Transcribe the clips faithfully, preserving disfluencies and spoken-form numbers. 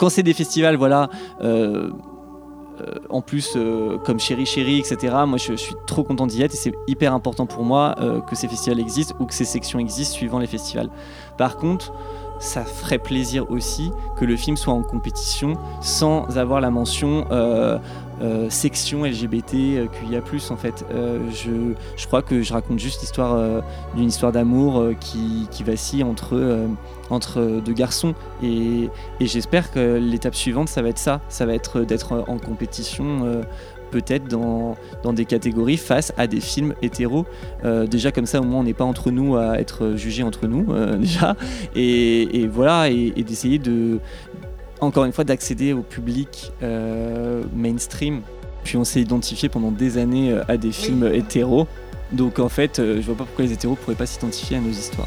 quand c'est des festivals, voilà. Euh, Euh, en plus, euh, comme Chéri Chéri, et cetera, moi je, je suis trop content d'y être et c'est hyper important pour moi euh, que ces festivals existent ou que ces sections existent suivant les festivals. Par contre, ça ferait plaisir aussi que le film soit en compétition sans avoir la mention euh, euh, section L G B T euh, Q I A plus, en fait. Euh, je, je crois que je raconte juste l'histoire euh, d'une histoire d'amour euh, qui, qui vacille entre, euh, entre deux garçons et, et j'espère que l'étape suivante ça va être ça, ça va être d'être en compétition euh, peut-être dans, dans des catégories face à des films hétéros. Euh, déjà comme ça au moins on n'est pas entre nous à être jugés entre nous euh, déjà et, et voilà et, et d'essayer de encore une fois d'accéder au public euh, mainstream. Puis on s'est identifié pendant des années à des films hétéros, donc en fait euh, je vois pas pourquoi les hétéros pourraient pas s'identifier à nos histoires.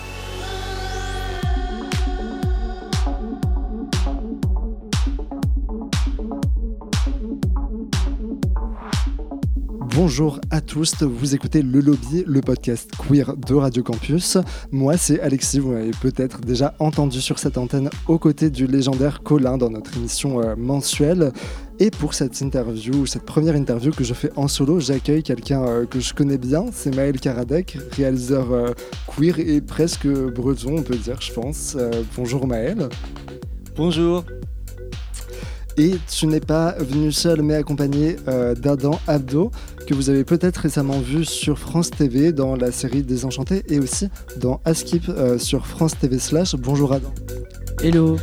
Bonjour à tous, vous écoutez Le Lobby, le podcast queer de Radio Campus. Moi, c'est Alexis, vous m'avez peut-être déjà entendu sur cette antenne aux côtés du légendaire Colin dans notre émission euh, mensuelle. Et pour cette interview, cette première interview que je fais en solo, j'accueille quelqu'un euh, que je connais bien, c'est Maël Karadec, réalisateur euh, queer et presque breton, on peut dire, je pense. Euh, bonjour Maël. Bonjour. Et tu n'es pas venu seul mais accompagné euh, d'Adam Abdo, que vous avez peut-être récemment vu sur France T V dans la série Désenchanté et aussi dans Askip euh, sur France T V slash. Bonjour Adam. Hello.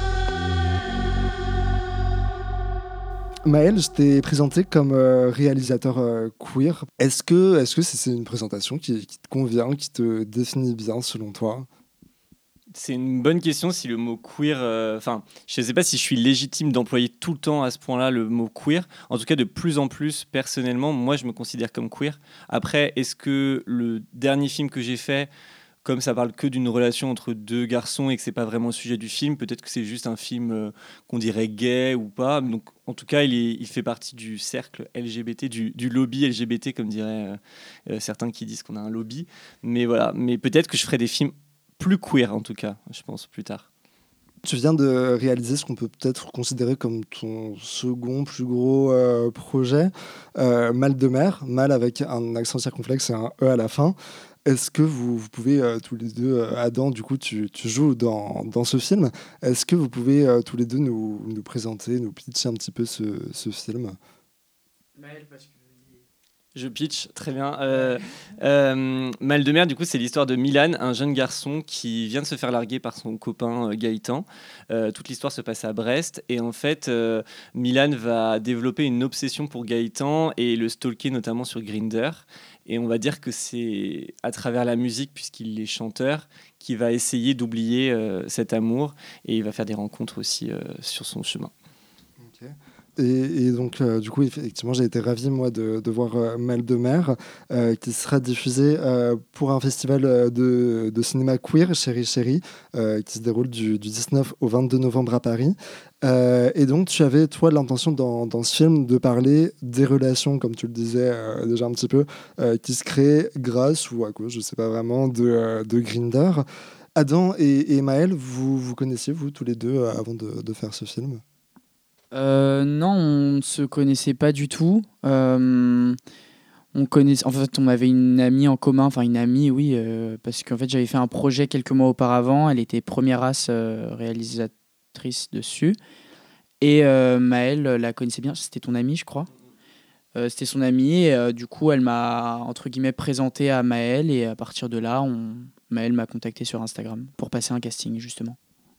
Maël, je t'ai présenté comme euh, réalisateur euh, queer. Est-ce que, est-ce que c'est, c'est une présentation qui, qui te convient, qui te définit bien selon toi ? C'est une bonne question si le mot queer... Enfin, euh, je ne sais pas si je suis légitime d'employer tout le temps à ce point-là le mot queer. En tout cas, de plus en plus, personnellement, moi, je me considère comme queer. Après, est-ce que le dernier film que j'ai fait, comme ça parle que d'une relation entre deux garçons et que ce n'est pas vraiment le sujet du film, peut-être que c'est juste un film euh, qu'on dirait gay ou pas. Donc, en tout cas, il, est, il fait partie du cercle L G B T, du, du lobby L G B T, comme diraient euh, euh, certains qui disent qu'on a un lobby. Mais voilà, mais peut-être que je ferai des films plus queer en tout cas, je pense, plus tard. Tu viens de réaliser ce qu'on peut peut-être considérer comme ton second plus gros euh, projet, euh, Mal de mer, Mal avec un accent circonflexe et un E à la fin. Est-ce que vous, vous pouvez euh, tous les deux, euh, Adam, du coup tu, tu joues dans, dans ce film, est-ce que vous pouvez euh, tous les deux nous, nous présenter, nous pitcher un petit peu ce, ce film ? Maël, parce que Je pitch, très bien. Euh, euh, Mal de mer, du coup, c'est l'histoire de Milan, un jeune garçon qui vient de se faire larguer par son copain euh, Gaëtan. Euh, toute l'histoire se passe à Brest. Et en fait, euh, Milan va développer une obsession pour Gaëtan et le stalker notamment sur Grindr. Et on va dire que c'est à travers la musique, puisqu'il est chanteur, qu'il va essayer d'oublier euh, cet amour. Et il va faire des rencontres aussi euh, sur son chemin. Ok. Et, et donc, euh, du coup, effectivement, j'ai été ravi, moi, de, de voir euh, Mal de mer, euh, qui sera diffusé euh, pour un festival de, de cinéma queer, Chéri Chéri, euh, qui se déroule du, du dix-neuf au vingt-deux novembre à Paris. Euh, et donc, tu avais, toi, l'intention dans, dans ce film de parler des relations, comme tu le disais euh, déjà un petit peu, euh, qui se créent grâce ou à cause, je ne sais pas vraiment, de, euh, de Grindr. Adam et, et Maël, vous vous connaissiez, vous, tous les deux, euh, avant de, de faire ce film ? Euh, non, on ne se connaissait pas du tout. Euh, on connaissait, en fait, on avait une amie en commun, enfin une amie, oui, euh, parce qu'en fait, j'avais fait un projet quelques mois auparavant. Elle était première as euh, réalisatrice dessus. Et euh, Maëlle la connaissait bien, c'était ton amie, je crois. Euh, c'était son amie, et euh, du coup, elle m'a, entre guillemets, présenté à Maëlle, et à partir de là, on... Maëlle m'a contacté sur Instagram pour passer un casting, justement.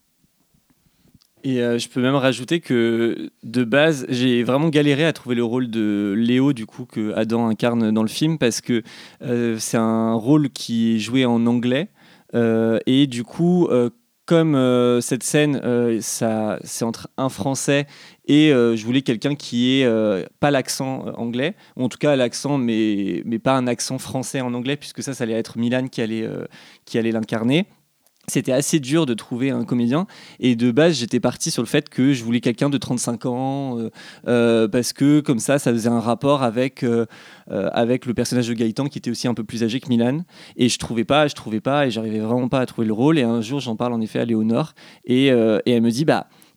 Et euh, je peux même rajouter que de base, j'ai vraiment galéré à trouver le rôle de Léo, du coup, que Adam incarne dans le film, parce que euh, c'est un rôle qui est joué en anglais. Euh, et du coup, euh, comme euh, cette scène, euh, ça, c'est entre un Français et euh, je voulais quelqu'un qui ait euh, pas l'accent anglais, ou en tout cas l'accent, mais, mais pas un accent français en anglais, puisque ça, ça allait être Milan qui allait, euh, qui allait l'incarner. C'était assez dur de trouver un comédien et de base j'étais parti sur le fait que je voulais quelqu'un de trente-cinq ans euh, euh, parce que comme ça ça faisait un rapport avec, euh, euh, avec le personnage de Gaëtan qui était aussi un peu plus âgé que Milan et je trouvais pas, je trouvais pas et j'arrivais vraiment pas à trouver le rôle et un jour j'en parle en effet à Léonore et, euh, et elle me dit bah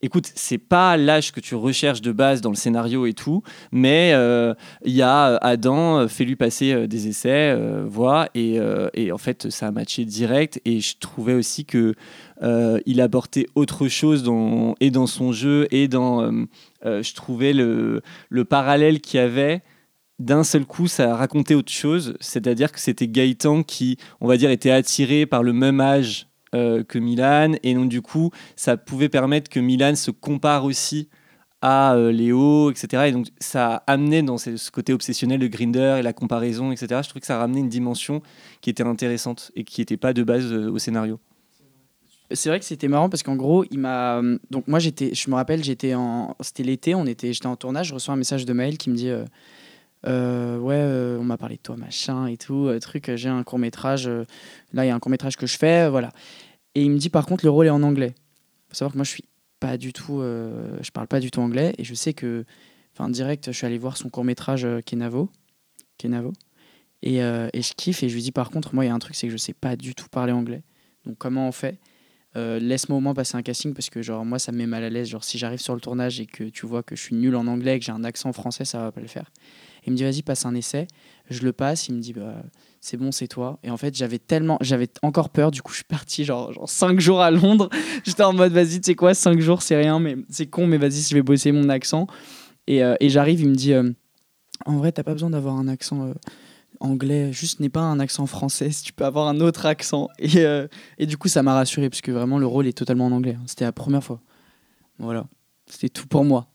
écoute, c'est pas l'âge que tu recherches de base dans le scénario et tout, mais il euh, y a Adam, euh, fais-lui passer euh, des essais, euh, vois, et, euh, et en fait, ça a matché direct. Et je trouvais aussi que euh, il apportait autre chose dans, et dans son jeu et dans, euh, euh, je trouvais le, le parallèle qu'il y avait. D'un seul coup, ça racontait autre chose, c'est-à-dire que c'était Gaëtan qui, on va dire, était attiré par le même âge Euh, que Milan, et donc du coup ça pouvait permettre que Milan se compare aussi à euh, Léo, etc. Et donc ça a amené dans ce, ce côté obsessionnel de Grinder et la comparaison, etc. Je trouve que ça a ramené une dimension qui était intéressante et qui n'était pas de base euh, au scénario. C'est vrai que c'était marrant parce qu'en gros, il m'a. Donc moi, j'étais, je me rappelle, j'étais en, c'était l'été, on était, j'étais en tournage, je reçois un message de Maël qui me dit, euh, euh, ouais, euh, on m'a parlé de toi, machin et tout, euh, truc, euh, j'ai un court métrage, euh, là il y a un court métrage que je fais, euh, voilà. Et il me dit par contre le rôle est en anglais. Faut savoir que moi je suis pas du tout, euh, je parle pas du tout anglais et je sais que, enfin direct, je suis allé voir son court métrage euh, Kenavo, Kenavo, et, euh, et je kiffe et je lui dis par contre moi il y a un truc c'est que je sais pas du tout parler anglais. Donc comment on fait? Euh, laisse-moi au moins passer un casting parce que genre moi ça me met mal à l'aise, genre si j'arrive sur le tournage et que tu vois que je suis nul en anglais et que j'ai un accent français, ça va pas le faire. Et il me dit vas-y, passe un essai. Je le passe, il me dit bah c'est bon, c'est toi. Et en fait j'avais tellement j'avais encore peur, du coup je suis parti genre genre cinq jours à Londres. J'étais en mode vas-y, tu sais quoi, cinq jours c'est rien, mais c'est con, mais vas-y, je vais bosser mon accent. Et, euh, et j'arrive, il me dit euh, en vrai t'as pas besoin d'avoir un accent euh, anglais, juste n'est pas un accent français, si tu peux avoir un autre accent. Et, euh, et du coup, ça m'a rassuré, parce que vraiment, le rôle est totalement en anglais. C'était la première fois. Voilà, c'était tout pour moi.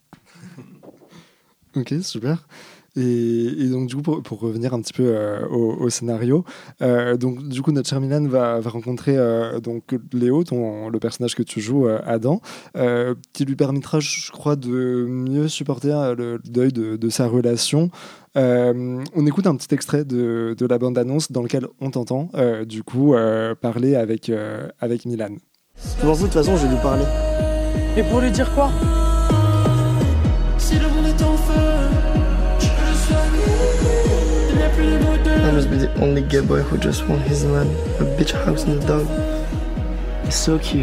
Ok, super. Et, et donc, du coup, pour, pour revenir un petit peu euh, au, au scénario, euh, donc, du coup, notre cher Milan va, va rencontrer euh, donc, Léo, ton, le personnage que tu joues, euh, Adam, euh, qui lui permettra, je crois, de mieux supporter euh, le deuil de, de sa relation. Euh, on écoute un petit extrait de, de la bande-annonce dans lequel on t'entend, euh, du coup, euh, parler avec, euh, avec Milan. Je m'en fous, de toute façon, je vais lui parler. Et pour lui dire quoi? Si le monde est en feu, I must be the only gay boy who just want his man, a bitch house and a dog. It's so cute.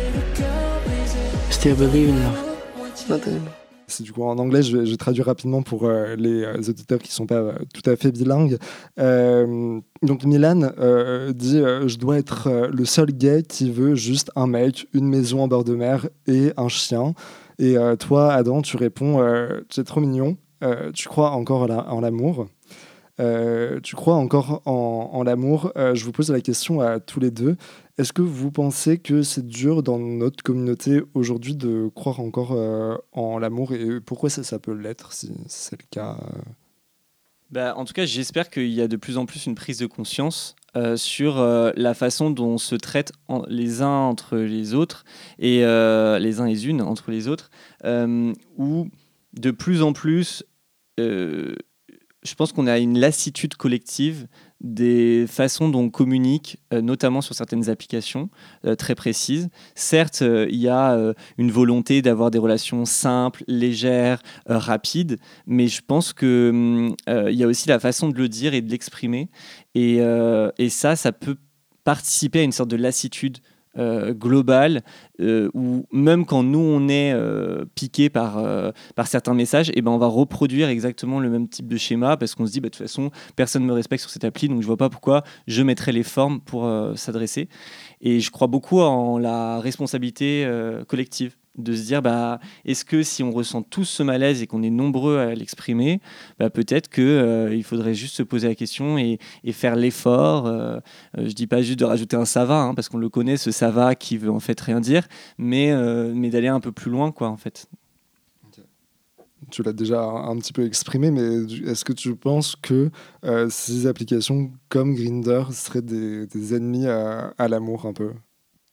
Still believe in love. Not anymore. C'est du coup en anglais, je vais, je vais traduire rapidement pour euh, les euh, auditeurs qui ne sont pas euh, tout à fait bilingues. Euh, donc Milan euh, dit euh, « Je dois être euh, le seul gay qui veut juste un mec, une maison en bord de mer et un chien. » Et euh, toi, Adam, tu réponds euh, « C'est trop mignon, euh, tu crois encore en, la, en l'amour ?» Euh, tu crois encore en, en l'amour. Euh, je vous pose la question à tous les deux. Est-ce que vous pensez que c'est dur dans notre communauté aujourd'hui de croire encore euh, en l'amour, et pourquoi ça, ça peut l'être si, si c'est le cas euh... Bah, en tout cas, j'espère qu'il y a de plus en plus une prise de conscience euh, sur euh, la façon dont on se traite en, les uns entre les autres et euh, les uns et les unes entre les autres, euh, où de plus en plus... Euh, je pense qu'on a une lassitude collective des façons dont on communique, euh, notamment sur certaines applications euh, très précises. Certes, il euh, y a euh, une volonté d'avoir des relations simples, légères, euh, rapides, mais je pense qu'il euh, y a aussi la façon de le dire et de l'exprimer. Et, euh, et ça, ça peut participer à une sorte de lassitude Euh, global, euh, où même quand nous on est euh, piqué par, euh, par certains messages, et ben on va reproduire exactement le même type de schéma parce qu'on se dit bah, de toute façon personne ne me respecte sur cette appli, donc je vois pas pourquoi je mettrais les formes pour euh, s'adresser. Et je crois beaucoup en la responsabilité euh, collective, de se dire bah, est-ce que si on ressent tous ce malaise et qu'on est nombreux à l'exprimer, bah, peut-être qu'il euh, faudrait juste se poser la question et, et faire l'effort. Euh, euh, je dis pas juste de rajouter un ça va, hein, parce qu'on le connaît, ce ça va qui veut en fait rien dire, mais, euh, mais d'aller un peu plus loin, quoi, en fait. Okay. Tu l'as déjà un, un petit peu exprimé, mais est-ce que tu penses que euh, ces applications comme Grindr seraient des, des ennemis à, à l'amour un peu ?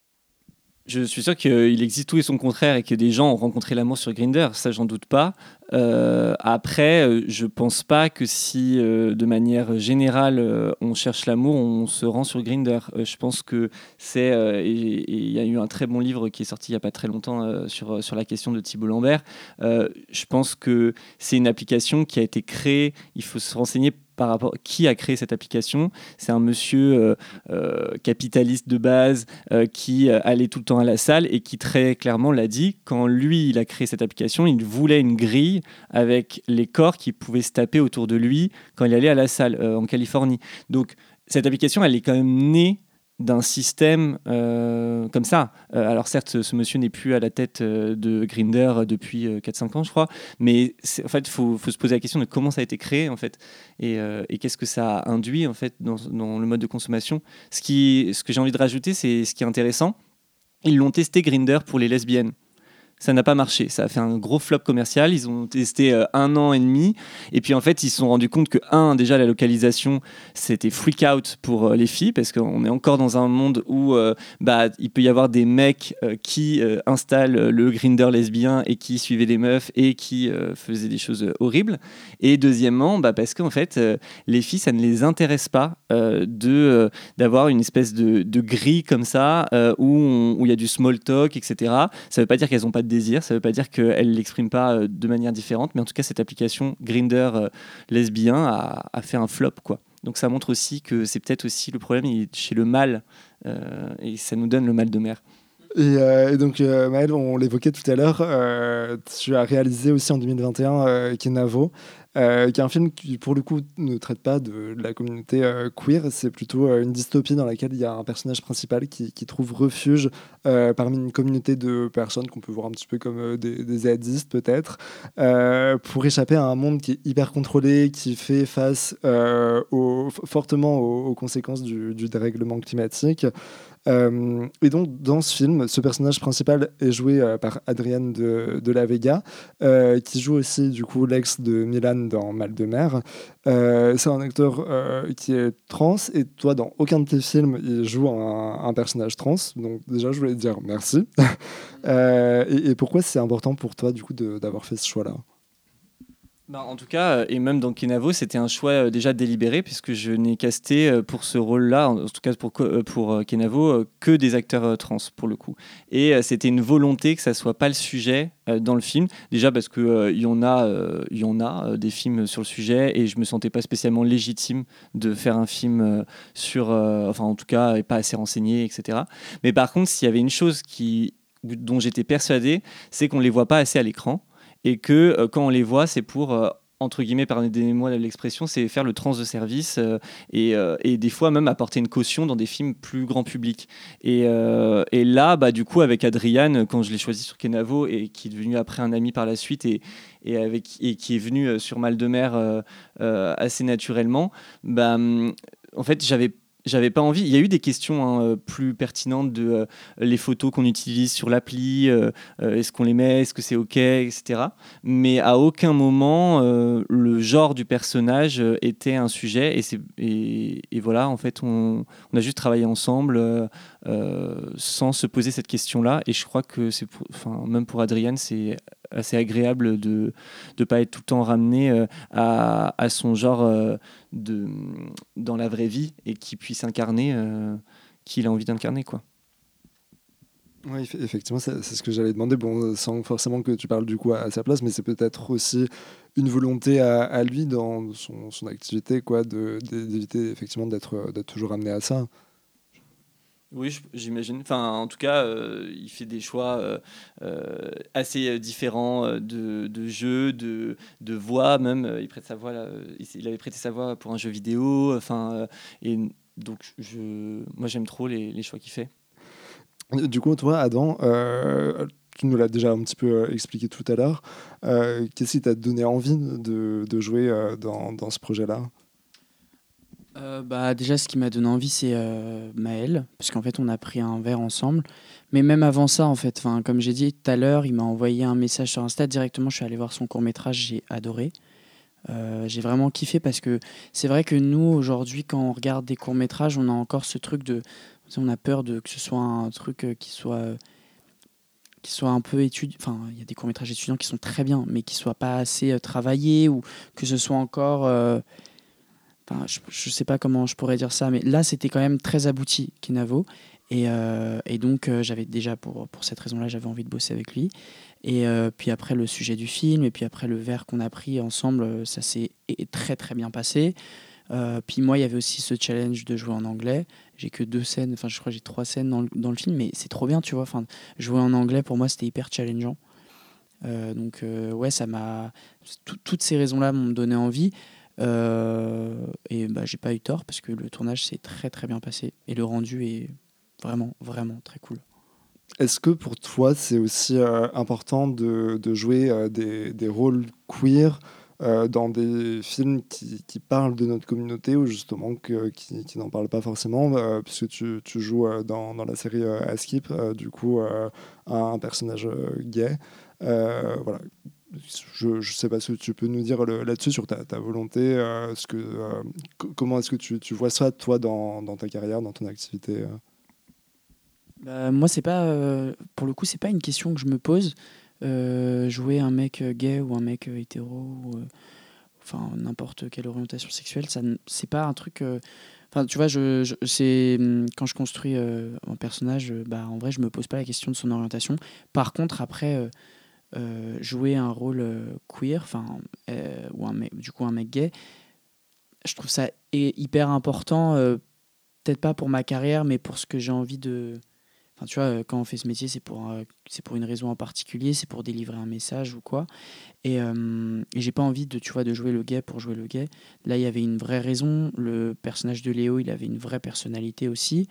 Je suis sûr qu'il existe tout et son contraire et que des gens ont rencontré l'amour sur Grindr, ça j'en doute pas. Euh, après, je pense pas que si euh, de manière générale euh, on cherche l'amour, on se rend sur Grindr. Euh, je pense que c'est, euh, et il y a eu un très bon livre qui est sorti il y a pas très longtemps euh, sur, sur la question de Thibault Lambert. Euh, je pense que c'est une application qui a été créée, il faut se renseigner par rapport qui a créé cette application. C'est un monsieur euh, euh, capitaliste de base euh, qui euh, allait tout le temps à la salle et qui très clairement l'a dit, quand lui il a créé cette application, il voulait une grille avec les corps qui pouvaient se taper autour de lui quand il allait à la salle euh, en Californie. Donc cette application, elle est quand même née d'un système euh, comme ça. Euh, alors certes, ce, ce monsieur n'est plus à la tête euh, de Grindr depuis euh, quatre cinq ans, je crois, mais en fait, il faut, faut se poser la question de comment ça a été créé, en fait, et, euh, et qu'est-ce que ça a induit, en fait, dans, dans le mode de consommation. Ce, qui, ce que j'ai envie de rajouter, c'est ce qui est intéressant. Ils l'ont testé, Grindr, pour les lesbiennes. Ça n'a pas marché, ça a fait un gros flop commercial, ils ont testé euh, un an et demi, et puis en fait ils se sont rendus compte que, un, déjà la localisation, c'était freak out pour euh, les filles, parce qu'on est encore dans un monde où euh, bah, il peut y avoir des mecs euh, qui euh, installent le Grindr lesbien et qui suivaient les meufs et qui euh, faisaient des choses horribles, et deuxièmement, bah, parce qu'en fait, euh, les filles, ça ne les intéresse pas euh, de, euh, d'avoir une espèce de, de grille comme ça, euh, où il y a du small talk, et cetera. Ça ne veut pas dire qu'elles n'ont pas de désir, ça ne veut pas dire qu'elle ne l'exprime pas euh, de manière différente, mais en tout cas cette application Grindr euh, lesbien a, a fait un flop, quoi. Donc ça montre aussi que c'est peut-être aussi le problème il est chez le mâle euh, et ça nous donne le mal de mer. Et, euh, et donc euh, Maëlle, on l'évoquait tout à l'heure, euh, tu as réalisé aussi en deux mille vingt et un euh, Kenavo, euh, qui est un film qui pour le coup ne traite pas de, de la communauté euh, queer, c'est plutôt euh, une dystopie dans laquelle il y a un personnage principal qui, qui trouve refuge euh, parmi une communauté de personnes qu'on peut voir un petit peu comme euh, des, des zadistes peut-être, euh, pour échapper à un monde qui est hyper contrôlé, qui fait face euh, au, fortement aux, aux conséquences du, du dérèglement climatique. Euh, et donc dans ce film, ce personnage principal est joué euh, par Adrienne de, de la Vega, euh, qui joue aussi du coup l'ex de Milan dans Mal de mer. Euh, c'est un acteur euh, qui est trans, et toi dans aucun de tes films il joue un, un personnage trans, donc déjà je voulais te dire merci. euh, et, et pourquoi c'est important pour toi du coup de, d'avoir fait ce choix-là? Bah, en tout cas, et même dans Kenavo, c'était un choix euh, déjà délibéré, puisque je n'ai casté euh, pour ce rôle-là, en tout cas pour, euh, pour euh, Kenavo, euh, que des acteurs euh, trans, pour le coup. Et euh, c'était une volonté que ça ne soit pas le sujet euh, dans le film, déjà parce qu'il euh, y en a, euh, y en a euh, des films sur le sujet, et je ne me sentais pas spécialement légitime de faire un film euh, sur... Euh, enfin, en tout cas, et pas assez renseigné, et cetera. Mais par contre, s'il y avait une chose qui, dont j'étais persuadé, c'est qu'on ne les voit pas assez à l'écran, et que euh, quand on les voit, c'est pour, euh, entre guillemets, pardonnez-moi l'expression, c'est faire le trans de service euh, et, euh, et des fois même apporter une caution dans des films plus grand public. Et, euh, et là, bah, du coup, avec Adriane, quand je l'ai choisi sur Kenavo et qui est devenu après un ami par la suite et, et, avec, et qui est venu sur Mal de mer euh, euh, assez naturellement, bah, en fait, j'avais J'avais pas envie. Il y a eu des questions hein, plus pertinentes de euh, les photos qu'on utilise sur l'appli, euh, euh, est-ce qu'on les met, est-ce que c'est OK, et cetera. Mais à aucun moment, euh, le genre du personnage euh, était un sujet. Et, c'est, et, et voilà, en fait, on, on a juste travaillé ensemble euh, euh, sans se poser cette question-là. Et je crois que c'est, pour, enfin, même pour Adrienne, c'est assez agréable de ne pas être tout le temps ramené euh, à, à son genre euh, de, dans la vraie vie et qu'il puisse incarner euh, qui il a envie d'incarner, quoi. Oui, effectivement, c'est, c'est ce que j'allais demander, bon, sans forcément que tu parles du coup à, à sa place, mais c'est peut-être aussi une volonté à, à lui dans son, son activité, quoi, de, d'éviter effectivement d'être, d'être toujours amené à ça. Oui, j'imagine. Enfin, en tout cas, euh, il fait des choix euh, euh, assez différents euh, de, de jeux, de, de voix même. Il prête sa voix là, il avait prêté sa voix pour un jeu vidéo. Enfin, euh, et donc, je, moi, j'aime trop les, les choix qu'il fait. Du coup, toi, Adam, euh, tu nous l'as déjà un petit peu expliqué tout à l'heure. Euh, qu'est-ce qui t'a donné envie de, de jouer euh, dans, dans ce projet-là ? Euh, bah, déjà, ce qui m'a donné envie, c'est euh, Maël, parce qu'en fait, on a pris un verre ensemble. Mais même avant ça, en fait, comme j'ai dit tout à l'heure, il m'a envoyé un message sur Insta. Directement, je suis allé voir son court-métrage, j'ai adoré. Euh, j'ai vraiment kiffé parce que c'est vrai que nous, aujourd'hui, quand on regarde des courts-métrages, on a encore ce truc de... On a peur de, que ce soit un truc qui soit, qui soit un peu étudiant. Enfin, il y a des courts-métrages étudiants qui sont très bien, mais qui ne soient pas assez euh, travaillés ou que ce soit encore... Euh, Enfin, je ne sais pas comment je pourrais dire ça, mais là, c'était quand même très abouti, Kenavo. Et, euh, et donc, euh, j'avais déjà, pour, pour cette raison-là, j'avais envie de bosser avec lui. Et euh, puis après, le sujet du film, et puis après, le verre qu'on a pris ensemble, ça s'est très, très bien passé. Euh, puis moi, il y avait aussi ce challenge de jouer en anglais. J'ai que deux scènes, enfin je crois que j'ai trois scènes dans le, dans le film, mais c'est trop bien, tu vois. Enfin, jouer en anglais, pour moi, c'était hyper challengeant. Euh, donc euh, ouais, ça m'a... Tout, toutes ces raisons-là m'ont donné envie. Euh, et bah, j'ai pas eu tort, parce que le tournage s'est très très bien passé. Et le rendu est vraiment, vraiment très cool. Est-ce que pour toi, c'est aussi euh, important de, de jouer euh, des, des rôles queer euh, dans des films qui, qui parlent de notre communauté ou justement que, qui, qui n'en parlent pas forcément, euh, puisque tu, tu joues euh, dans, dans la série euh, Askip, euh, du coup, euh, un, un personnage euh, gay. Euh, voilà. Je ne sais pas ce que tu peux nous dire le, là-dessus, sur ta, ta volonté. Euh, ce que, euh, c- comment est-ce que tu, tu vois ça, toi, dans, dans ta carrière, dans ton activité euh Bah, moi, c'est pas, euh, pour le coup, c'est pas une question que je me pose. Euh, jouer un mec euh, gay ou un mec euh, hétéro, ou, euh, enfin n'importe quelle orientation sexuelle, ça, n- c'est pas un truc. euh, Enfin, tu vois, je, je- c'est hum, quand je construis euh, un personnage, euh, bah en vrai, je me pose pas la question de son orientation. Par contre, après, euh, euh, jouer un rôle euh, queer, enfin, euh, ou un mec, du coup un mec gay, je trouve ça hy- hyper important. Euh, peut-être pas pour ma carrière, mais pour ce que j'ai envie de. Enfin, tu vois, euh, quand on fait ce métier, c'est pour, euh, c'est pour une raison en particulier, c'est pour délivrer un message ou quoi. Et, euh, et j'ai pas envie de, tu vois, de jouer le gay pour jouer le gay. Là, il y avait une vraie raison. Le personnage de Léo, il avait une vraie personnalité aussi.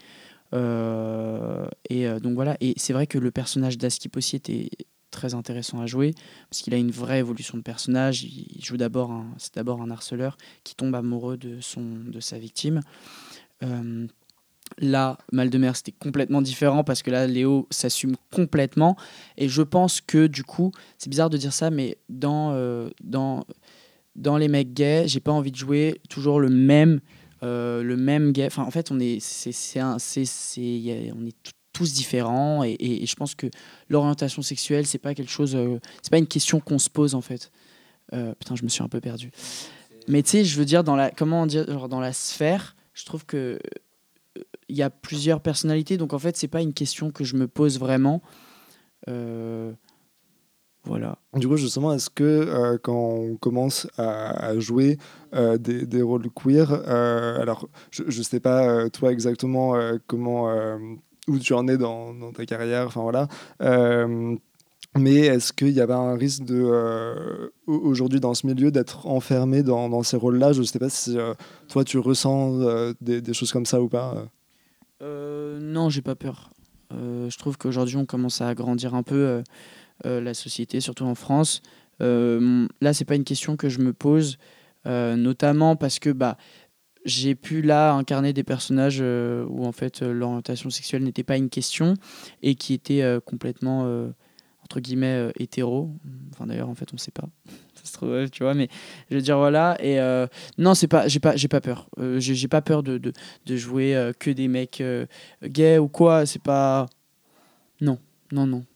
Euh, et euh, donc voilà. Et c'est vrai que le personnage d'Askip aussi était très intéressant à jouer parce qu'il a une vraie évolution de personnage. Il joue d'abord un, c'est d'abord un harceleur qui tombe amoureux de son, de sa victime. Euh, Là, Mal de mer, c'était complètement différent parce que là, Léo s'assume complètement. Et je pense que du coup, c'est bizarre de dire ça, mais dans, euh, dans, dans les mecs gays, j'ai pas envie de jouer toujours le même, euh, le même gay. Enfin, en fait, on est, c'est, c'est un, c'est, c'est, y a- on est t- tous différents. Et, et- et je pense que l'orientation sexuelle, c'est pas quelque chose, euh, c'est pas une question qu'on se pose en fait. Euh, putain, je me suis un peu perdu. Mais tu sais, je veux dire dans la, comment dire, genre dans la sphère, je trouve que il y a plusieurs personnalités, donc en fait, c'est pas une question que je me pose vraiment. Euh, voilà. Du coup, justement, est-ce que euh, quand on commence à, à jouer euh, des, des rôles queer, euh, alors je ne sais pas euh, toi exactement euh, comment euh, où tu en es dans, dans ta carrière, enfin voilà. Euh, mais est-ce qu'il y avait un risque de euh, au- aujourd'hui dans ce milieu d'être enfermé dans, dans ces rôles-là? Je ne sais pas si euh, toi tu ressens euh, des, des choses comme ça ou pas. Euh, non, j'ai pas peur. Euh, je trouve qu'aujourd'hui, on commence à agrandir un peu euh, euh, la société, surtout en France. Euh, là, c'est pas une question que je me pose, euh, notamment parce que bah, j'ai pu là incarner des personnages euh, où en fait euh, l'orientation sexuelle n'était pas une question et qui étaient euh, complètement euh, entre guillemets euh, hétéro. Enfin d'ailleurs en fait on sait pas. Ça se trouve, ouais, tu vois, mais je veux dire voilà. Et euh, non, c'est pas, j'ai pas, j'ai pas peur. Euh, j'ai, j'ai pas peur de, de, de jouer euh, que des mecs euh, gays ou quoi. C'est pas. Non, non, non.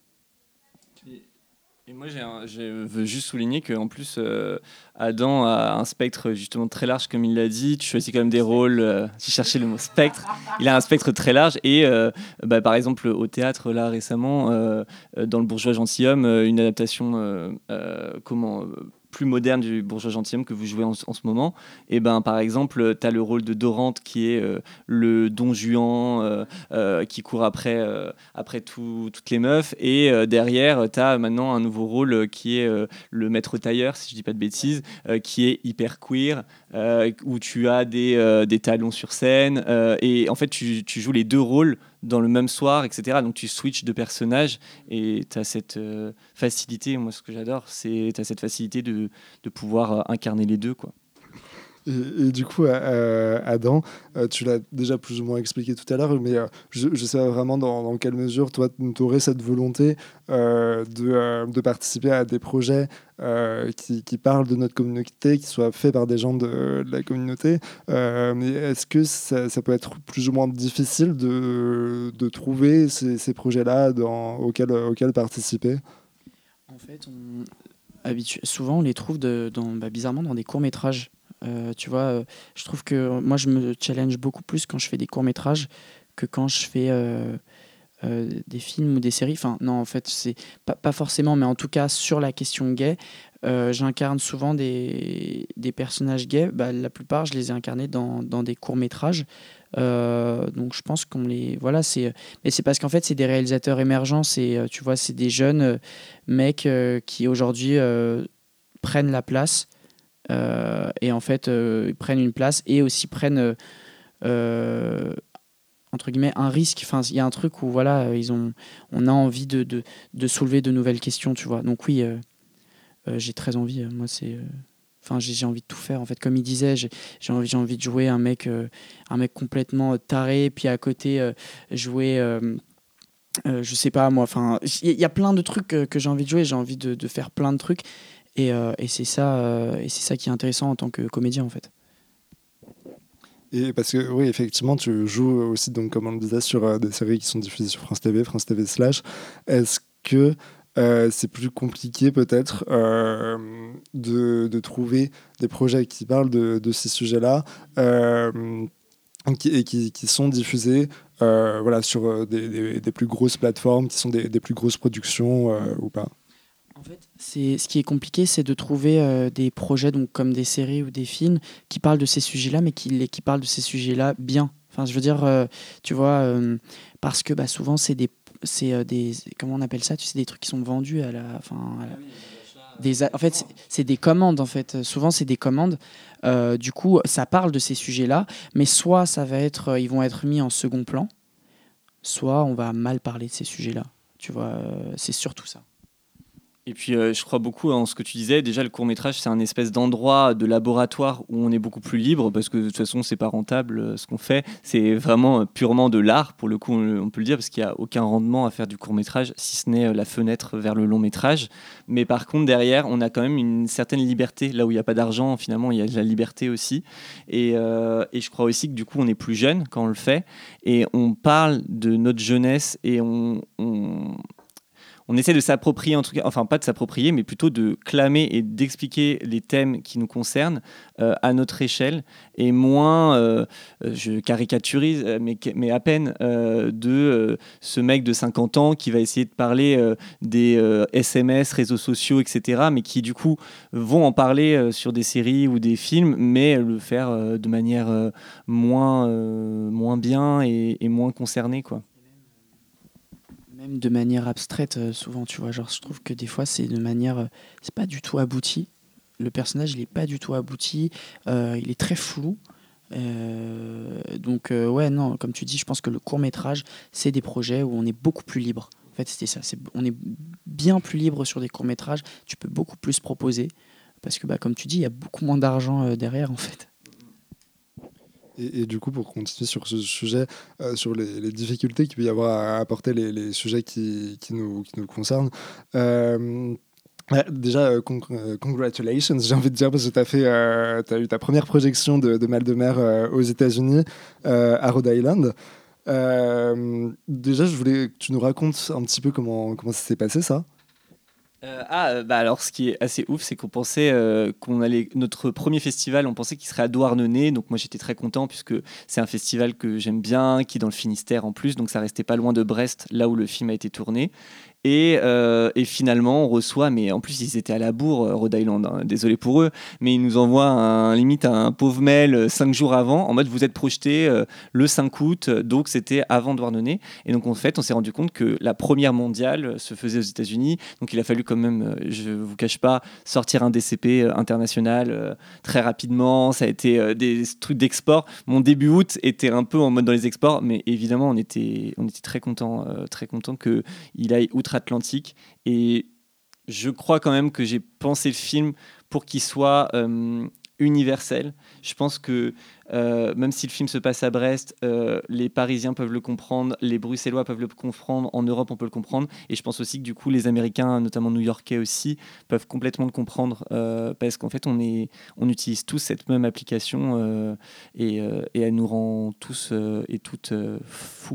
Et moi, j'ai un- je veux juste souligner qu'en plus, euh, Adam a un spectre justement très large, comme il l'a dit. Tu choisis quand même des rôles. Euh, j'ai cherché le mot spectre. Il a un spectre très large. Et euh, bah, par exemple, au théâtre, là récemment, euh, euh, dans Le Bourgeois Gentilhomme, euh, une adaptation euh, euh, comment, euh, plus moderne du Bourgeois Gentilhomme que vous jouez en, en ce moment. Et ben, par exemple, tu as le rôle de Dorante qui est euh, le Don Juan euh, euh, qui court après, euh, après tout, toutes les meufs. Et euh, derrière, tu as maintenant un nouveau rôle euh, qui est euh, le maître tailleur, si je dis pas de bêtises, euh, qui est hyper queer, euh, où tu as des, euh, des talons sur scène. Euh, et en fait, tu, tu joues les deux rôles dans le même soir, et cetera. Donc tu switches de personnages et tu as cette euh, facilité, moi ce que j'adore, c'est tu as cette facilité de, de pouvoir euh, incarner les deux, quoi. Et, et du coup, euh, Adam, euh, tu l'as déjà plus ou moins expliqué tout à l'heure, mais euh, je ne sais pas vraiment dans, dans quelle mesure toi, tu aurais cette volonté euh, de, euh, de participer à des projets euh, qui, qui parlent de notre communauté, qui soient faits par des gens de, de la communauté. Euh, mais est-ce que ça, ça peut être plus ou moins difficile de, de trouver ces, ces projets-là dans, auxquels, auxquels participer? En fait, on... habitu- souvent on les trouve de, dans, bah, bizarrement dans des courts métrages. Euh, tu vois, euh, je trouve que moi je me challenge beaucoup plus quand je fais des courts métrages que quand je fais euh, euh, des films ou des séries. Enfin, non, en fait, c'est pas, pas forcément, mais en tout cas, sur la question gay, euh, j'incarne souvent des, des personnages gays. Bah, la plupart, je les ai incarnés dans, dans des courts-métrages. Euh, donc, je pense qu'on les. Voilà, c'est. Mais c'est parce qu'en fait, c'est des réalisateurs émergents. C'est, euh, tu vois, c'est des jeunes euh, mecs euh, qui aujourd'hui euh, prennent la place. Euh, et en fait, euh, ils prennent une place et aussi prennent. Euh, euh, entre guillemets un risque, enfin il y a un truc où voilà ils ont on a envie de, de, de soulever de nouvelles questions, tu vois, donc oui euh, euh, j'ai très envie, euh, moi c'est enfin euh, j'ai, j'ai envie de tout faire en fait, comme il disait, j'ai, j'ai envie j'ai envie de jouer un mec euh, un mec complètement taré, puis à côté euh, jouer euh, euh, je sais pas moi, enfin il y, y a plein de trucs que, que j'ai envie de jouer, j'ai envie de, de faire plein de trucs et, euh, et c'est ça euh, et c'est ça qui est intéressant en tant que comédien en fait. Et parce que oui, effectivement, tu joues aussi, donc, comme on le disait, sur euh, des séries qui sont diffusées sur France T V, France T V Slash. Est-ce que euh, c'est plus compliqué peut-être euh, de, de trouver des projets qui parlent de, de ces sujets-là euh, qui, et qui, qui sont diffusés euh, voilà, sur des, des, des plus grosses plateformes, qui sont des, des plus grosses productions euh, ou pas? En fait, c'est, ce qui est compliqué, c'est de trouver euh, des projets donc, comme des séries ou des films qui parlent de ces sujets-là, mais qui, qui parlent de ces sujets-là bien. Enfin, je veux dire, euh, tu vois, euh, parce que bah, souvent, c'est des, c'est, euh, des... Comment on appelle ça? Tu sais, des trucs qui sont vendus à la... Enfin, à la... Des, en fait, c'est, c'est des commandes, en fait. Souvent, c'est des commandes. Euh, du coup, ça parle de ces sujets-là, mais soit ça va être, ils vont être mis en second plan, soit on va mal parler de ces sujets-là. Tu vois, euh, c'est surtout ça. Et puis, euh, je crois beaucoup en ce que tu disais. Déjà, le court-métrage, c'est un espèce d'endroit de laboratoire où on est beaucoup plus libre parce que de toute façon, c'est pas rentable euh, ce qu'on fait. C'est vraiment euh, purement de l'art, pour le coup, on, on peut le dire, parce qu'il n'y a aucun rendement à faire du court-métrage, si ce n'est euh, la fenêtre vers le long-métrage. Mais par contre, derrière, on a quand même une certaine liberté. Là où il n'y a pas d'argent, finalement, il y a de la liberté aussi. Et, euh, et je crois aussi que du coup, on est plus jeune quand on le fait. Et on parle de notre jeunesse et on... on On essaie de s'approprier, en tout cas, enfin pas de s'approprier, mais plutôt de clamer et d'expliquer les thèmes qui nous concernent euh, à notre échelle et moins, euh, je caricaturise, mais, mais à peine, euh, de euh, ce mec de cinquante ans qui va essayer de parler euh, des euh, S M S, réseaux sociaux, et cetera, mais qui du coup vont en parler euh, sur des séries ou des films, mais le faire euh, de manière euh, moins, euh, moins bien et, et moins concernée, quoi. Même de manière abstraite, euh, souvent, tu vois. Genre, je trouve que des fois, c'est de manière... Euh, c'est pas du tout abouti. Le personnage, il est pas du tout abouti. Euh, il est très flou. Euh, donc, euh, ouais, non, comme tu dis, je pense que le court-métrage, c'est des projets où on est beaucoup plus libre. En fait, c'était ça. C'est, on est bien plus libre sur des courts-métrages. Tu peux beaucoup plus proposer. Parce que, bah, comme tu dis, il y a beaucoup moins d'argent euh, derrière, en fait. Et, et du coup, pour continuer sur ce sujet, euh, sur les, les difficultés qu'il peut y avoir à apporter les, les sujets qui, qui, nous, qui nous concernent, euh, déjà, euh, con- euh, congratulations, j'ai envie de dire, parce que tu as euh, eu ta première projection de, de Mal de mer euh, aux États-Unis, euh, à Rhode Island. Euh, déjà, je voulais que tu nous racontes un petit peu comment, comment ça s'est passé, ça. Euh, ah, bah alors ce qui est assez ouf, c'est qu'on pensait euh, qu'on allait. Notre premier festival, on pensait qu'il serait à Douarnenez. Donc moi j'étais très content puisque c'est un festival que j'aime bien, qui est dans le Finistère en plus. Donc ça restait pas loin de Brest, là où le film a été tourné. Et, euh, et finalement, on reçoit, mais en plus, ils étaient à la bourre, Rhode Island, hein, désolé pour eux, mais ils nous envoient un, limite un pauvre mail euh, cinq jours avant, en mode vous êtes projeté euh, le cinq août, donc c'était avant Douarnenez. Et donc en fait, on s'est rendu compte que la première mondiale se faisait aux États-Unis, donc il a fallu quand même, euh, je vous cache pas, sortir un D C P euh, international euh, très rapidement. Ça a été euh, des trucs d'export. Mon début août était un peu en mode dans les exports, mais évidemment, on était, on était très content, euh, très content que il aille outre-Atlantique. Et je crois quand même que j'ai pensé le film pour qu'il soit euh, universel. Je pense que euh, même si le film se passe à Brest, euh, les Parisiens peuvent le comprendre, les Bruxellois peuvent le comprendre, en Europe on peut le comprendre, et je pense aussi que du coup les Américains, notamment new-yorkais aussi, peuvent complètement le comprendre, euh, parce qu'en fait on, est, on utilise tous cette même application, euh, et, euh, et elle nous rend tous euh, et toutes euh, fous.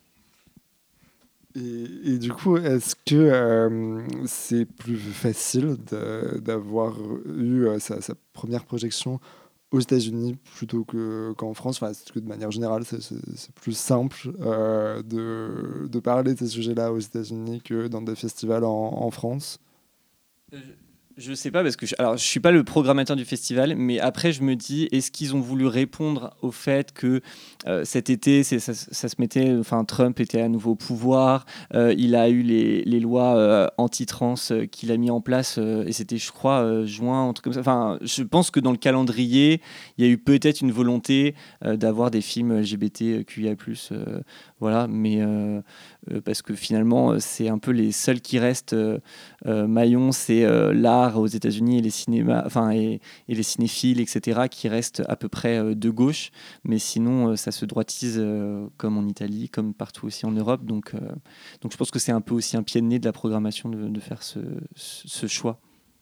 Et, et du coup, est-ce que euh, c'est plus facile de, d'avoir eu euh, sa, sa première projection aux États-Unis plutôt que, qu'en France. Enfin, c'est que de manière générale, c'est, c'est, c'est plus simple euh, de, de parler de ces sujets-là aux États-Unis que dans des festivals en, en France. Je sais pas parce que je, alors je suis pas le programmateur du festival, mais après je me dis est-ce qu'ils ont voulu répondre au fait que euh, cet été c'est, ça, ça se mettait, enfin Trump était à nouveau au pouvoir, euh, il a eu les, les lois euh, anti-trans euh, qu'il a mis en place euh, et c'était je crois euh, juin un truc comme ça. Enfin je pense que dans le calendrier il y a eu peut-être une volonté euh, d'avoir des films L G B T Q I A plus, euh, voilà, mais euh, euh, parce que finalement c'est un peu les seuls qui restent euh, euh, maillons, c'est euh, l'art aux États-Unis et les cinémas, enfin et, et les cinéphiles, et cetera, qui restent à peu près euh, de gauche, mais sinon euh, ça se droitise euh, comme en Italie, comme partout aussi en Europe. Donc, euh, donc je pense que c'est un peu aussi un pied de nez de la programmation de, de faire ce, ce choix.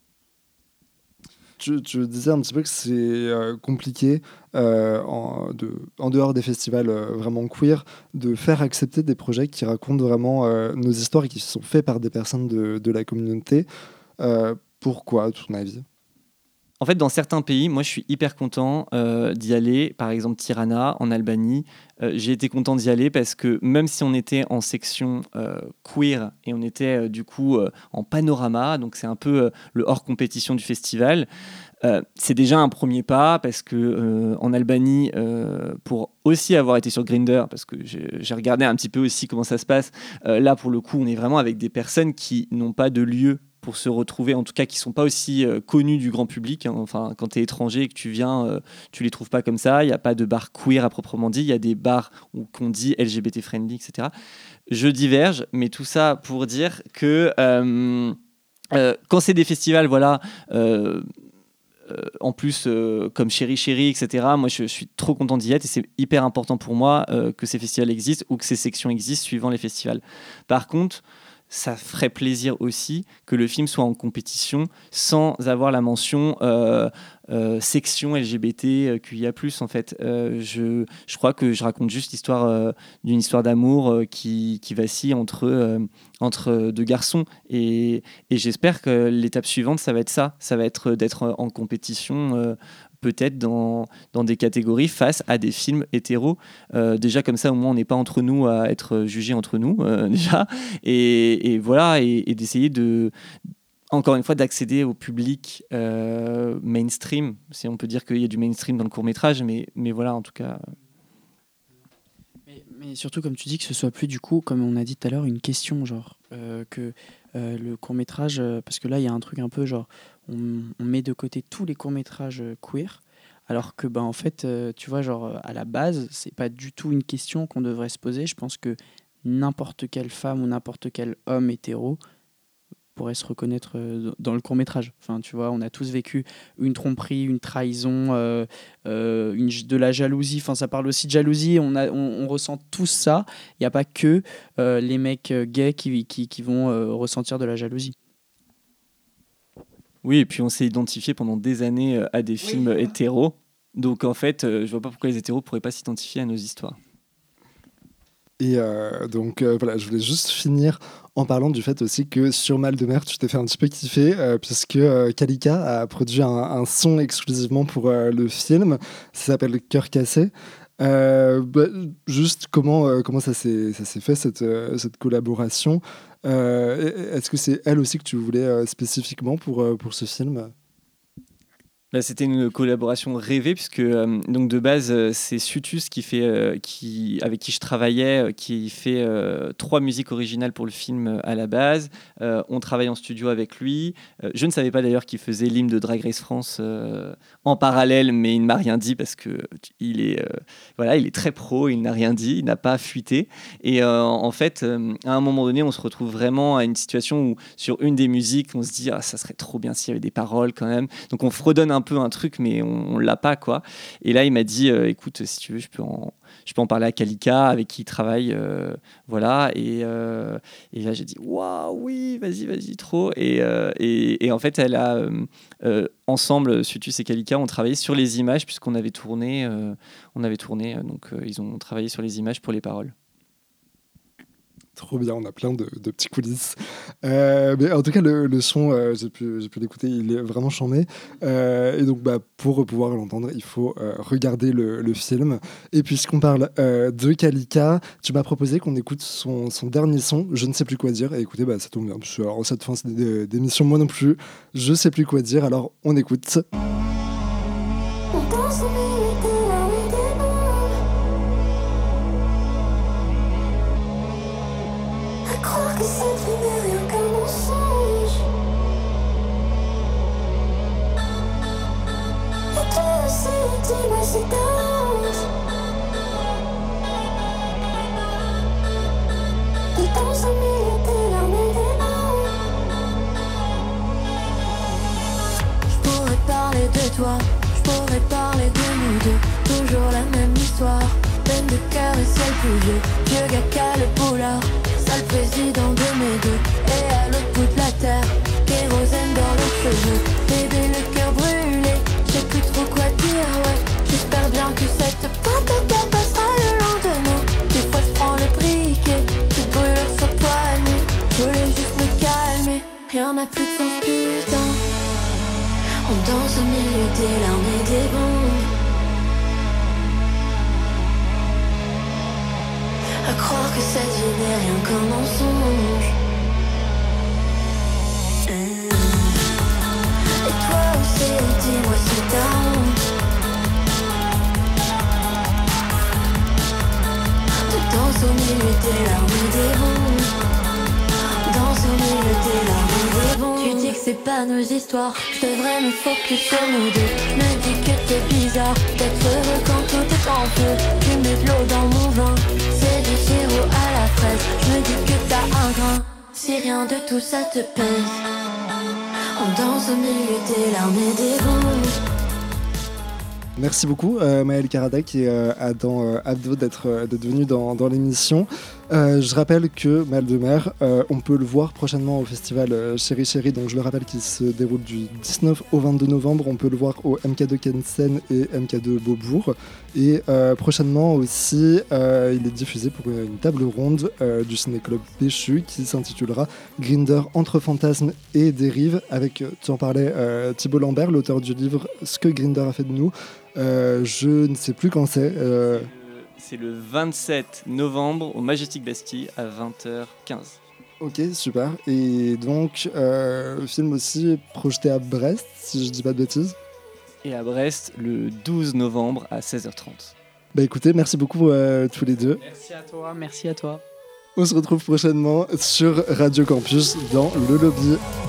Tu, tu disais un petit peu que c'est euh, compliqué, euh, en, de, en dehors des festivals euh, vraiment queer, de faire accepter des projets qui racontent vraiment euh, nos histoires et qui sont faits par des personnes de, de la communauté. Euh, pourquoi, à ton avis ? En fait, dans certains pays, moi, je suis hyper content euh, d'y aller. Par exemple, Tirana, en Albanie. Euh, j'ai été content d'y aller parce que même si on était en section euh, queer et on était euh, du coup euh, en panorama, donc c'est un peu euh, le hors compétition du festival, euh, c'est déjà un premier pas parce que euh, en Albanie, euh, pour aussi avoir été sur Grindr, parce que j'ai, j'ai regardé un petit peu aussi comment ça se passe, euh, là pour le coup, on est vraiment avec des personnes qui n'ont pas de lieu pour se retrouver, en tout cas qui ne sont pas aussi euh, connus du grand public, hein. Enfin, quand tu es étranger et que tu viens, euh, tu les trouves pas comme ça. Il n'y a pas de bar queer à proprement dit, il y a des bars où qu'on dit L G B T friendly, et cetera. Je diverge, mais tout ça pour dire que euh, euh, quand c'est des festivals, voilà, euh, euh, en plus euh, comme Chéri Chéri, et cetera, moi je, je suis trop content d'y être et c'est hyper important pour moi euh, que ces festivals existent ou que ces sections existent suivant les festivals. Par contre, ça ferait plaisir aussi que le film soit en compétition sans avoir la mention euh, euh, section L G B T Q I A plus, en fait. Euh, je, je crois que je raconte juste l'histoire euh, d'une histoire d'amour euh, qui, qui vacille entre, euh, entre deux garçons. Et, et j'espère que l'étape suivante, ça va être ça. Ça va être d'être en compétition euh, peut-être dans, dans des catégories face à des films hétéros. Euh, déjà, comme ça, au moins, on n'est pas entre nous à être jugés entre nous, euh, déjà. Et, et voilà, et, et d'essayer de, encore une fois, d'accéder au public euh, mainstream, si on peut dire qu'il y a du mainstream dans le court-métrage, mais, mais voilà, en tout cas... Mais, mais surtout, comme tu dis, que ce soit plus, du coup, comme on a dit tout à l'heure, une question, genre, euh, que euh, le court-métrage, euh, parce que là, il y a un truc un peu, genre, on, on met de côté tous les courts-métrages queer, alors que, bah, en fait, euh, tu vois, genre, à la base, c'est pas du tout une question qu'on devrait se poser. Je pense que n'importe quelle femme ou n'importe quel homme hétéro pourrait se reconnaître euh, dans le court-métrage. Enfin, tu vois, on a tous vécu une tromperie, une trahison, euh, euh, une, de la jalousie. Enfin, ça parle aussi de jalousie. On, a, on, on ressent tous ça. Il n'y a pas que euh, les mecs gays qui, qui, qui vont euh, ressentir de la jalousie. Oui, et puis on s'est identifié pendant des années à des films oui. hétéros. Donc en fait, euh, je vois pas pourquoi les hétéros pourraient pas s'identifier à nos histoires. Et euh, donc euh, voilà, je voulais juste finir en parlant du fait aussi que sur Mal de mer, tu t'es fait un petit peu kiffer euh, puisque euh, Kalika a produit un, un son exclusivement pour euh, le film. Ça s'appelle Cœur cassé. Euh, bah, juste comment, euh, comment ça, s'est, ça s'est fait cette, euh, cette collaboration. Euh, est-ce que c'est elle aussi que tu voulais euh, spécifiquement pour, euh, pour ce film ? Bah, c'était une collaboration rêvée puisque euh, donc de base euh, c'est Sutus qui fait, euh, qui, avec qui je travaillais, euh, qui fait euh, trois musiques originales pour le film euh, à la base. Euh, on travaille en studio avec lui. Euh, je ne savais pas d'ailleurs qu'il faisait l'hymne de Drag Race France euh, en parallèle, mais il ne m'a rien dit parce que il est, euh, voilà, il est très pro, il n'a rien dit, il n'a pas fuité. Et euh, en fait, euh, à un moment donné, on se retrouve vraiment à une situation où sur une des musiques, on se dit ah ça serait trop bien s'il y avait des paroles quand même. Donc on fredonne un un peu un truc mais on, on l'a pas quoi. Et là il m'a dit euh, écoute si tu veux je peux en je peux en parler à Kalika avec qui il travaille euh, voilà et, euh, et là j'ai dit waouh oui vas-y vas-y trop et, euh, et, et en fait elle a euh, euh, ensemble Sutus et Kalika ont travaillé sur les images puisqu'on avait tourné euh, on avait tourné donc euh, ils ont travaillé sur les images pour les paroles. trop bien, on a plein de, de petits coulisses. Euh, mais en tout cas, le, le son, euh, j'ai pu, j'ai pu l'écouter, il est vraiment charmé. Euh, et donc, bah, pour pouvoir l'entendre, il faut euh, regarder le, le film. Et puisqu'on parle euh, de Kalika, tu m'as proposé qu'on écoute son, son dernier son, Je ne sais plus quoi dire. Et écoutez, bah, ça tombe bien, parce que en cette fin d'émission, moi non plus, je sais plus quoi dire, alors on écoute. On danse au milieu de la rue des bombes, à croire que cette vie n'est rien qu'un mensonge. Et toi aussi, dis-moi si t'as honte de danser au milieu des larmes et des larmes. Je pourrais parler de toi, je pourrais parler de nous deux, toujours la même histoire. Peine de cœur et ciel pluvieux, vieux gars qu'a le boulard, sale président de mes deux. Et à l'autre bout de la terre, kérosène dans les cheveux, bébé le cœur brûlé, je sais plus trop quoi dire, ouais. J'espère bien que cette pointe de cœur passera le long de nous. Des fois je prends le briquet, tu brûles sur toi nuit. Je voulais juste me calmer, rien n'a plus de sens putain. On danse au milieu des larmes et des bombes, à croire que cette vie n'est rien qu'un mensonge. Mmh. Et toi aussi, dis-moi si t'as honte de danser au milieu des larmes et des bombes, danse au milieu des larmes et des bombes. Tu dis que c'est pas nos histoires, je devrais me focus sur nous deux. Je me dis que t'es bizarre, d'être heureux quand tout est en feu. Tu mets de l'eau dans mon vin, c'est du sirop à la fraise. Je me dis que t'as un grain, si rien de tout ça te pèse. On danse au milieu des larmes et des bombes. Merci beaucoup euh, Maëlle Caradak et euh, Adam euh, Abdo d'être euh, d'être venu dans, dans l'émission. Euh, je rappelle que Mal de Mer, euh, on peut le voir prochainement au festival euh, Chéri Chéri, donc je le rappelle qu'il se déroule du dix-neuf au vingt-deux novembre. On peut le voir au M K deux Kensen et M K deux Beaubourg. Et euh, prochainement aussi, euh, il est diffusé pour une table ronde euh, du Ciné-Club Péchu qui s'intitulera Grinder entre fantasmes et dérives, avec, tu en parlais, euh, Thibault Lambert, l'auteur du livre Ce que Grinder a fait de nous. Euh, je ne sais plus quand c'est. Euh... C'est le vingt-sept novembre au Majestic Bastille à vingt heures quinze. Ok, super. Et donc, euh, le film aussi projeté à Brest, si je dis pas de bêtises. Et à Brest le douze novembre à seize heures trente. Bah écoutez, merci beaucoup euh, tous les deux. Merci à toi, merci à toi. On se retrouve prochainement sur Radio Campus dans le lobby.